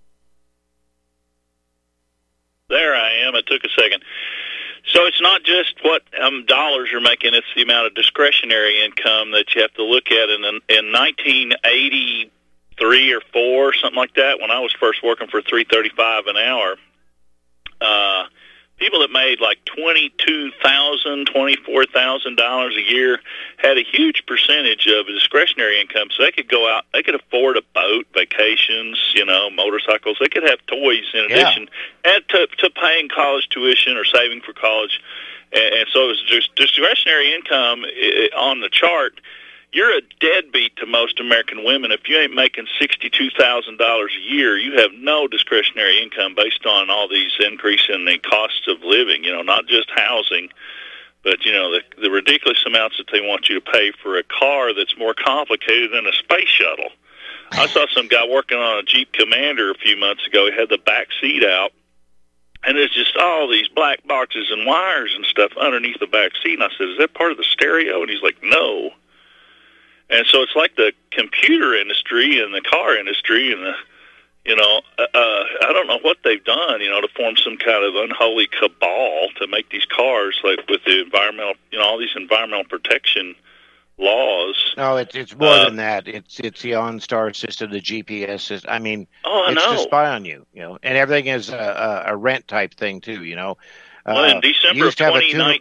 There I am. It took a second. So it's not just what um, dollars you're making; it's the amount of discretionary income that you have to look at. And in, in nineteen eighty-three or four, something like that, when I was first working for three thirty-five an hour, uh, people that made like twenty-two thousand, twenty-four thousand dollars a year had a huge percentage of discretionary income, so they could go out, they could afford a boat, vacations, you know, motorcycles. They could have toys in addition, yeah. and to, to paying college tuition or saving for college. And, and so it was just discretionary income on the chart. You're a deadbeat to most American women. If you ain't making sixty-two thousand dollars a year, you have no discretionary income based on all these increase in the costs of living, you know, not just housing, but, you know, the, the ridiculous amounts that they want you to pay for a car that's more complicated than a space shuttle. I saw some guy working on a Jeep Commander a few months ago. He had the back seat out, and there's just all these black boxes and wires and stuff underneath the back seat. And I said, is that part of the stereo? And he's like, no. And so it's like the computer industry and the car industry and the, you know, uh, I don't know what they've done, you know, to form some kind of unholy cabal to make these cars, like with the environmental, you know, all these environmental protection laws. No, it's it's more uh, than that. It's it's the OnStar system, the G P S system. I mean, oh, I it's know. to spy on you, you know, and everything is a, a, a rent type thing too, you know. Well, in uh, December of twenty nineteen.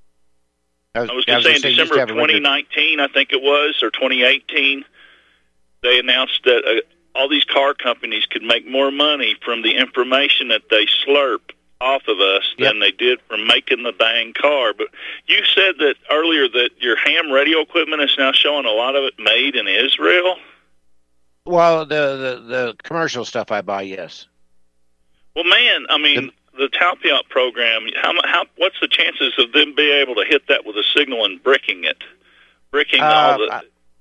I was, was going to say in December of twenty nineteen, I think it was, or twenty eighteen, they announced that uh, all these car companies could make more money from the information that they slurp off of us yep. than they did from making the dang car. But you said that earlier that your ham radio equipment is now showing a lot of it made in Israel? Well, the, the, the commercial stuff I buy, yes. Well, man, I mean... The, The Talpiot program, how, how, what's the chances of them being able to hit that with a signal and bricking it? bricking Uh, all the. I,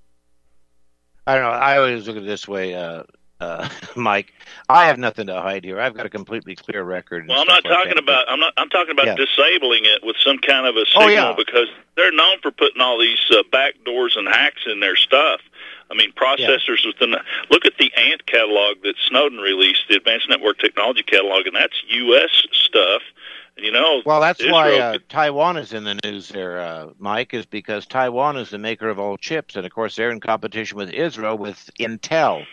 I don't know. I always look at it this way, uh, uh, Mike. I have nothing to hide here. I've got a completely clear record. and Well, I'm stuff not like talking that, about. I'm not. I'm talking about Yeah. disabling it with some kind of a Oh, signal yeah. because they're known for putting all these uh, backdoors and hacks in their stuff. I mean, processors within. The, look at the A N T catalog that Snowden released, the Advanced Network Technology catalog, and that's U S stuff. And you know, Well, that's Israel why uh, could- Taiwan is in the news there, uh, Mike, is because Taiwan is the maker of all chips. And, of course, they're in competition with Israel with Intel.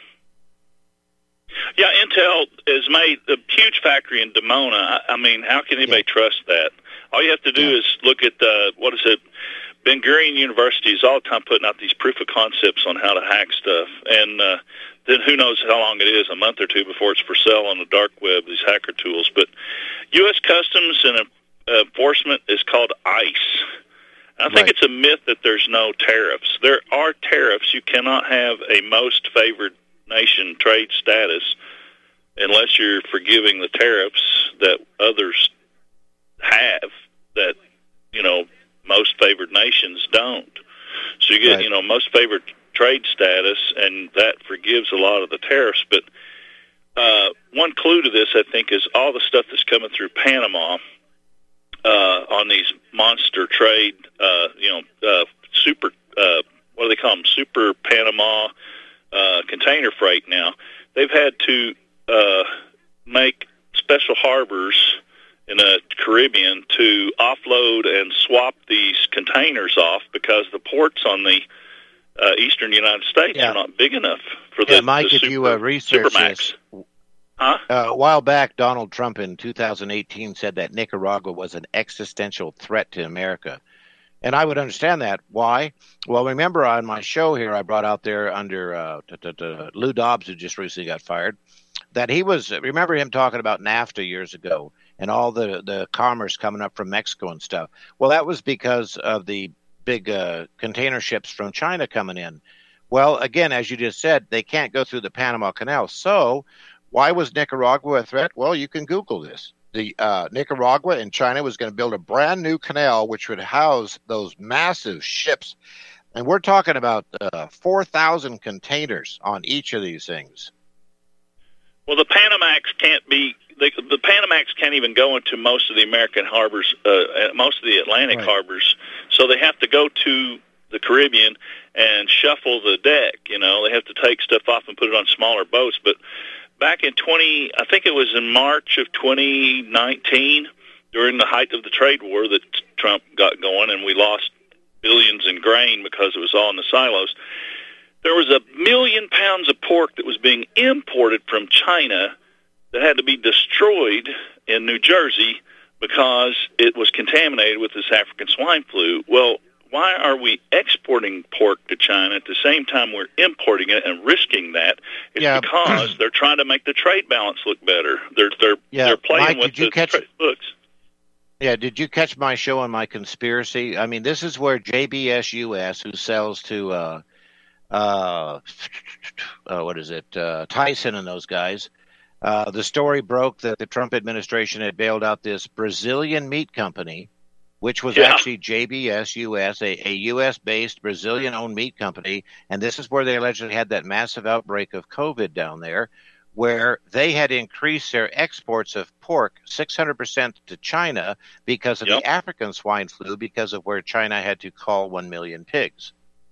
Yeah, Intel has made a huge factory in Dimona. I, I mean, how can anybody Yeah. trust that? All you have to do Yeah. is look at the, what is it, Ben Gurion University is all the time putting out these proof of concepts on how to hack stuff. And uh, then who knows how long it is, a month or two before it's for sale on the dark web, these hacker tools. But U S Customs and uh, Enforcement is called ICE. I think Right. it's a myth that there's no tariffs. There are tariffs. You cannot have a most favored nation trade status unless you're forgiving the tariffs that others have that, you know, most favored nations don't. So you get, Right. you know, most favored trade status, and that forgives a lot of the tariffs. But uh, one clue to this, I think, is all the stuff that's coming through Panama uh, on these monster trade, uh, you know, uh, super, uh, what do they call them, super Panama uh, container freight now. They've had to uh, make special harbors in the Caribbean to offload and swap these containers off because the ports on the uh, eastern United States Yeah. are not big enough for the, Yeah, Mike, the if super, you uh, research Supermax. this, Huh? uh, a while back, Donald Trump in two thousand eighteen said that Nicaragua was an existential threat to America. And I would understand that. Why? Well, remember on my show here, I brought out there under uh, t- t- t- Lou Dobbs, who just recently got fired, that he was, remember him talking about NAFTA years ago and all the, the commerce coming up from Mexico and stuff. Well, that was because of the big uh, container ships from China coming in. Well, again, as you just said, they can't go through the Panama Canal. So why was Nicaragua a threat? Well, you can Google this. The uh, Nicaragua and China was going to build a brand new canal which would house those massive ships. And we're talking about uh, four thousand containers on each of these things. Well, the Panamax can't be. They, the Panamax can't even go into most of the American harbors, uh, most of the Atlantic Right. harbors. So they have to go to the Caribbean and shuffle the deck. You know, they have to take stuff off and put it on smaller boats. But back in twenty, I think it was in March of twenty nineteen, during the height of the trade war that Trump got going, and we lost billions in grain because it was all in the silos. There was a million pounds of pork that was being imported from China that had to be destroyed in New Jersey because it was contaminated with this African swine flu. Well, why are we exporting pork to China at the same time we're importing it and risking that? It's Yeah. because they're trying to make the trade balance look better. They're they're Yeah, they're playing Mike, with did you the catch- trade books. Yeah, did you catch my show on my conspiracy? I mean, this is where J B S U S, who sells to, uh, uh, uh, what is it, uh, Tyson and those guys, uh, the story broke that the Trump administration had bailed out this Brazilian meat company, which was Yeah. actually J B S U S, a, a U S-based Brazilian-owned meat company, and this is where they allegedly had that massive outbreak of COVID down there, where they had increased their exports of pork six hundred percent to China because of Yep. the African swine flu, because of where China had to cull one million pigs.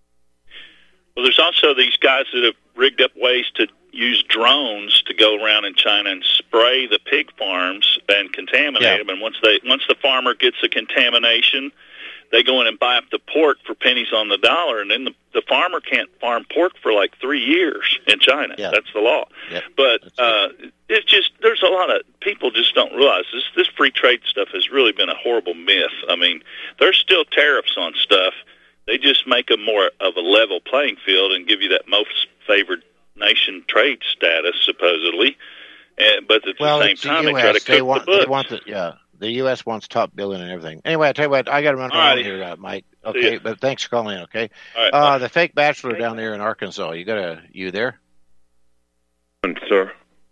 Well, there's also these guys that have rigged up ways to use drones to go around in China and spray the pig farms and contaminate Yeah. them. And once they once the farmer gets the contamination, they go in and buy up the pork for pennies on the dollar, and then the, the farmer can't farm pork for like three years in China. Yeah. That's the law. Yep. But That's uh, it's just there's a lot of people just don't realize this. This free trade stuff has really been a horrible myth. I mean, there's still tariffs on stuff. They just make them more of a level playing field and give you that most favored nation trade status, supposedly. And, but at the Well, same it's the time, they U S. try to They cook want, the books. they want the, yeah, the U S wants top billing and everything. Anyway, I tell you what, I got to run All around righty. here, uh, Mike. See Okay, ya. but thanks for calling in, okay? All right, Uh, bye. the fake bachelor down there in Arkansas, you got a, you there? Sir.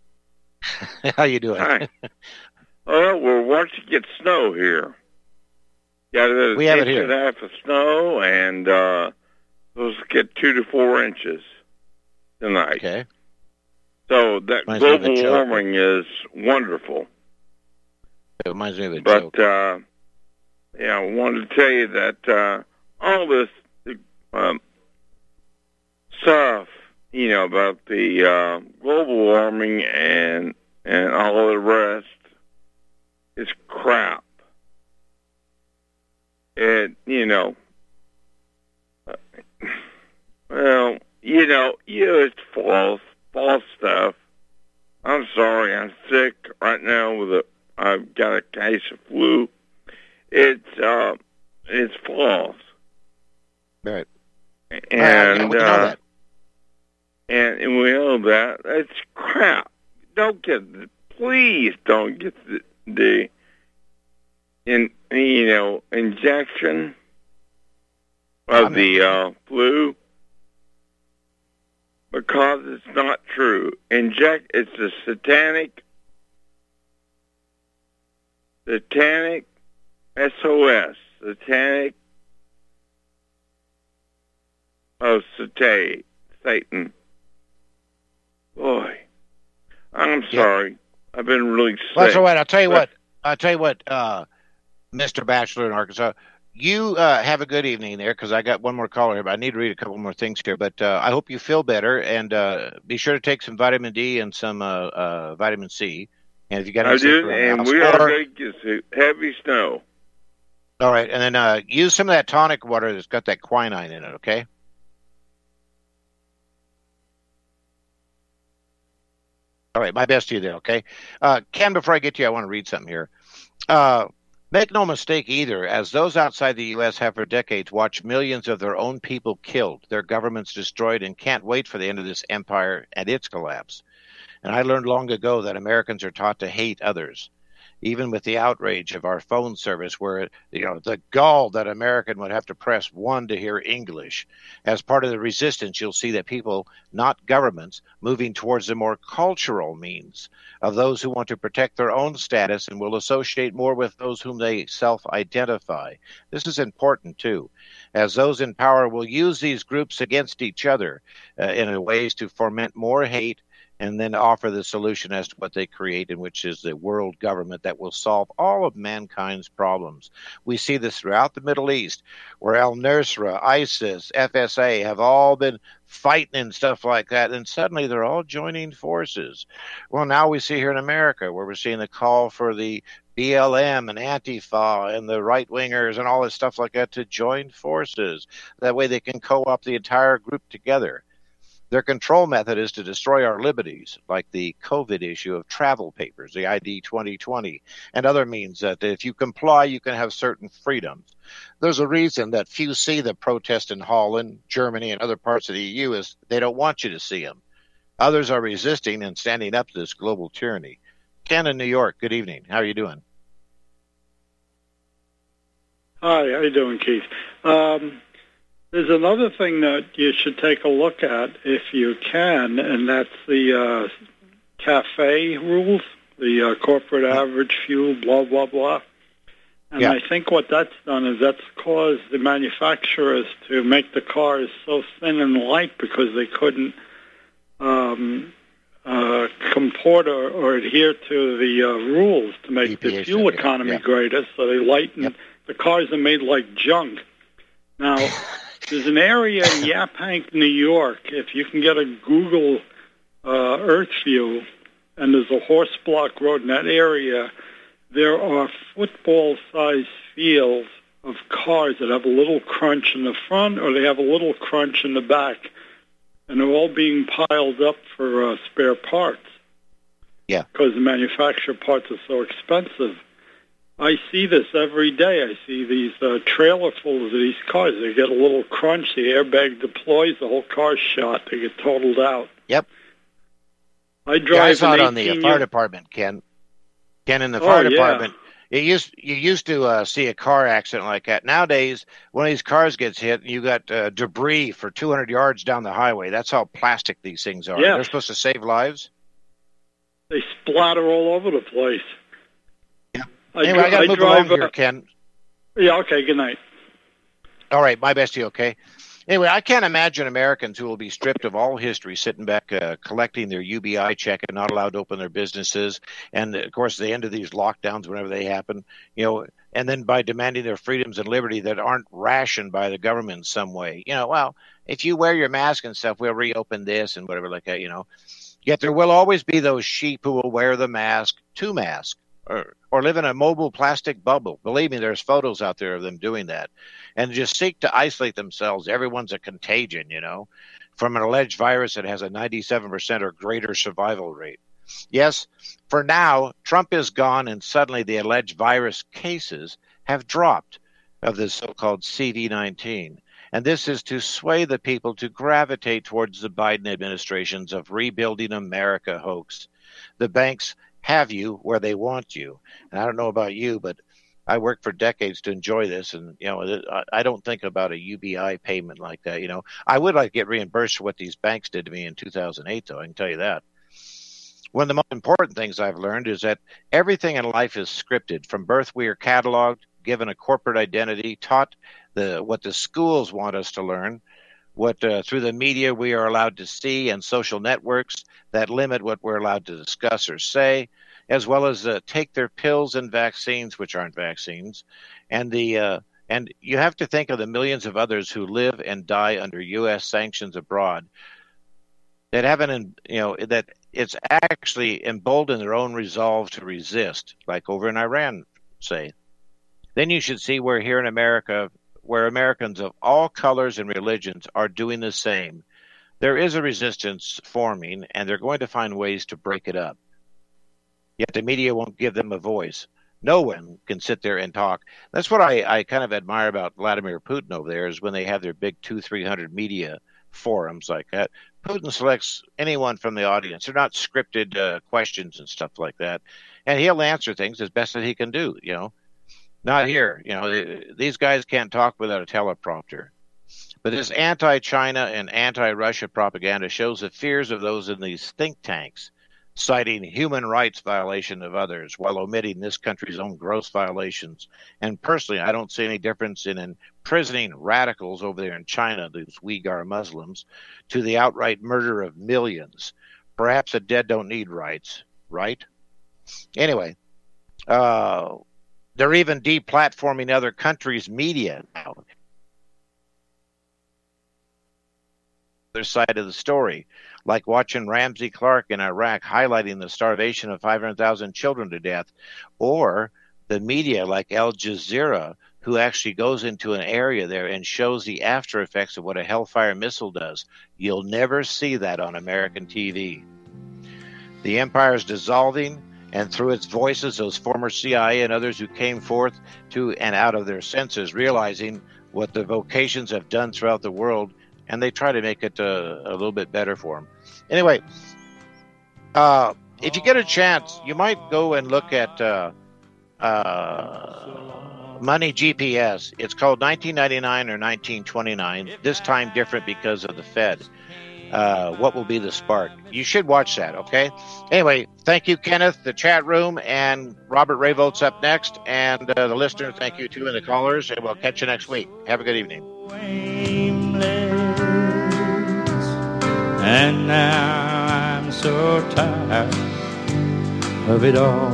How you doing? Hi. Oh, we're watching it snow here. Got a We have it inch here. and a half of snow, and uh, supposed to get two to four inches tonight. Okay. So that Reminds me of a global joke. warming is wonderful. It reminds me of a But, joke. uh, yeah, I wanted to tell you that uh, all this um, stuff, you know, about the uh, global warming and and all of the rest is crap. It, you know, uh, well, you know, you know, it's false, false stuff. I'm sorry, I'm sick right now with a, I've got a case of flu. It's, uh, it's false. Right. And, yeah, we know uh, that. and, and we know that. It's crap. Don't get, the, please don't get the, the in, you know, injection of the uh, flu, because it's not true. Inject, it's a satanic, satanic S O S, satanic of Satan, Satan. Boy, I'm sorry. I've been really sick. Well, that's all right. I'll tell you but, what. I'll tell you what, uh, Mister Bachelor in Arkansas. You uh, have a good evening there, because I got one more caller here, but I need to read a couple more things here. But uh, I hope you feel better, and uh, be sure to take some vitamin D and some uh, uh, vitamin C. And if you got any I sick did, around the and house, we or- are going to get heavy snow. All right, and then uh, use some of that tonic water that's got that quinine in it, okay? All right, my best to you there, okay? Uh, Ken, before I get to you, I want to read something here. Uh, make no mistake either, as those outside the U S have for decades watched millions of their own people killed, their governments destroyed, and can't wait for the end of this empire and its collapse. And I learned long ago that Americans are taught to hate others. Even with the outrage of our phone service, where, you know, the gall that American would have to press one to hear English. As part of the resistance, you'll see that people, not governments, moving towards the more cultural means of those who want to protect their own status and will associate more with those whom they self-identify. This is important, too, as those in power will use these groups against each other uh, in ways to foment more hate, and then offer the solution as to what they create, in which is the world government that will solve all of mankind's problems. We see this throughout the Middle East, where al-Nusra, ISIS, F S A have all been fighting and stuff like that, and suddenly they're all joining forces. Well, now we see here in America, where we're seeing the call for the B L M and Antifa and the right-wingers and all this stuff like that to join forces. That way they can co-opt the entire group together. Their control method is to destroy our liberties, like the COVID issue of travel papers, the I D twenty twenty, and other means that if you comply, you can have certain freedoms. There's a reason that few see the protest in Holland, Germany, and other parts of the E U is they don't want you to see them. Others are resisting and standing up to this global tyranny. Ken in New York, good evening. How are you doing? Hi, how you doing, Keith? Um, There's another thing that you should take a look at if you can, and that's the uh, CAFE rules, the uh, corporate average fuel, blah, blah, blah. And yeah. I think what that's done is that's caused the manufacturers to make the cars so thin and light because they couldn't um, uh, comport or, or adhere to the uh, rules to make E P A the fuel said, economy yeah. greater, so they lighten. Yep. The cars are made like junk. Now, there's an area in Yaphank, New York. If you can get a Google uh, Earth view, and there's a horse block road in that area, there are football-sized fields of cars that have a little crunch in the front or they have a little crunch in the back, and they're all being piled up for uh, spare parts. Yeah. Because the manufacturer parts are so expensive. I see this every day. I see these uh, trailer fulls of these cars. They get a little crunch. The airbag deploys. The whole car's shot. They get totaled out. Yep. I drive yeah, I saw an it on the uh, fire department, Ken. Ken, in the Oh, fire yeah. department, you used you used to uh, see a car accident like that. Nowadays, when these cars gets hit, you got uh, debris for two hundred yards down the highway. That's how plastic these things are. Yeah. They're supposed to save lives. They splatter all over the place. I Anyway, dri- I got to I move drive, along here, uh, Ken. Yeah, okay, good night. All right, my best to you, okay? Anyway, I can't imagine Americans who will be stripped of all history, sitting back, uh, collecting their U B I check and not allowed to open their businesses. And, of course, the end of these lockdowns, whenever they happen, you know, and then by demanding their freedoms and liberty that aren't rationed by the government in some way. You know, well, if you wear your mask and stuff, we'll reopen this and whatever like that, you know. Yet there will always be those sheep who will wear the mask to mask. Or, or live in a mobile plastic bubble. Believe me, there's photos out there of them doing that. And just seek to isolate themselves. Everyone's a contagion, you know, from an alleged virus that has a ninety-seven percent or greater survival rate. Yes, for now, Trump is gone, and suddenly the alleged virus cases have dropped of this so-called C D nineteen. And this is to sway the people to gravitate towards the Biden administration's of rebuilding America hoax. The banks have you where they want you. And I don't know about you, but I worked for decades to enjoy this. And, you know, I don't think about a U B I payment like that. You know, I would like to get reimbursed for what these banks did to me in two thousand eight, though. I can tell you that. One of the most important things I've learned is that everything in life is scripted. From birth, we are cataloged, given a corporate identity, taught the what the schools want us to learn, what uh, through the media we are allowed to see, and social networks that limit what we're allowed to discuss or say, as well as uh, take their pills and vaccines, which aren't vaccines. And the uh, and you have to think of the millions of others who live and die under U S sanctions abroad that haven't, you know, that it's actually emboldened their own resolve to resist, like over in Iran, say. Then you should see where here in America, where Americans of all colors and religions are doing the same. There is a resistance forming, and they're going to find ways to break it up. Yet the media won't give them a voice. No one can sit there and talk. That's what I, I kind of admire about Vladimir Putin over there, is when they have their big two, three hundred media forums like that. Putin selects anyone from the audience. They're not scripted uh, questions and stuff like that. And he'll answer things as best that he can do, you know. Not here. You know, these guys can't talk without a teleprompter. But this anti-China and anti-Russia propaganda shows the fears of those in these think tanks, citing human rights violation of others while omitting this country's own gross violations. And personally, I don't see any difference in imprisoning radicals over there in China, these Uyghur Muslims, to the outright murder of millions. Perhaps the dead don't need rights, right? Anyway, uh, they're even deplatforming other countries' media now. Other side of the story, like watching Ramsey Clark in Iraq highlighting the starvation of five hundred thousand children to death, or the media like Al Jazeera, who actually goes into an area there and shows the after effects of what a Hellfire missile does. You'll never see that on American T V. The empire is dissolving, and through its voices, those former C I A and others who came forth to and out of their senses, realizing what the vocations have done throughout the world, and they try to make it uh, a little bit better for them. Anyway, uh, if you get a chance, you might go and look at uh, uh, Money G P S. It's called nineteen ninety-nine or nineteen twenty-nine, this time different because of the Fed. Uh, what will be the spark? You should watch that, okay? Anyway, thank you, Kenneth, the chat room, and Robert Rayvolt's up next, and uh, the listeners, thank you, too, and the callers, and we'll catch you next week. Have a good evening. And now I'm so tired of it all.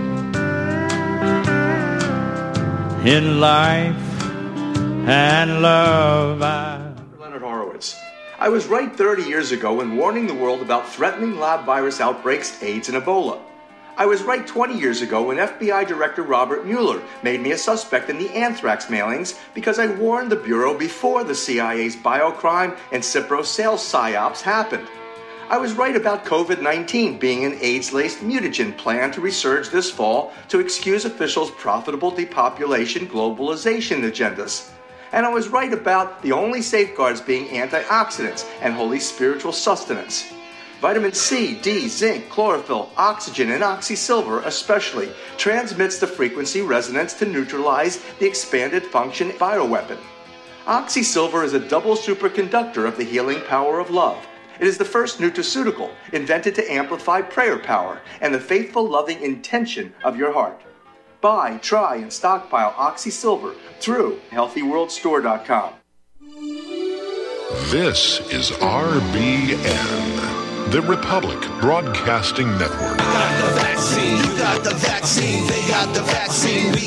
In life and love, I... Leonard Horowitz. I was right thirty years ago in warning the world about threatening lab virus outbreaks, AIDS, and Ebola. I was right twenty years ago when F B I Director Robert Mueller made me a suspect in the anthrax mailings because I warned the Bureau before the C I A's biocrime and Cipro sales psyops happened. I was right about COVID nineteen being an AIDS-laced mutagen planned to resurge this fall to excuse officials' profitable depopulation globalization agendas. And I was right about the only safeguards being antioxidants and holy spiritual sustenance. Vitamin C, D, zinc, chlorophyll, oxygen, and oxysilver especially transmits the frequency resonance to neutralize the expanded function bioweapon. Oxysilver is a double superconductor of the healing power of love. It is the first nutraceutical invented to amplify prayer power and the faithful loving intention of your heart. Buy, try, and stockpile Oxysilver through healthy world store dot com. This is R B N, the Republic Broadcasting Network. got the vaccine, you got the vaccine, they got the vaccine, we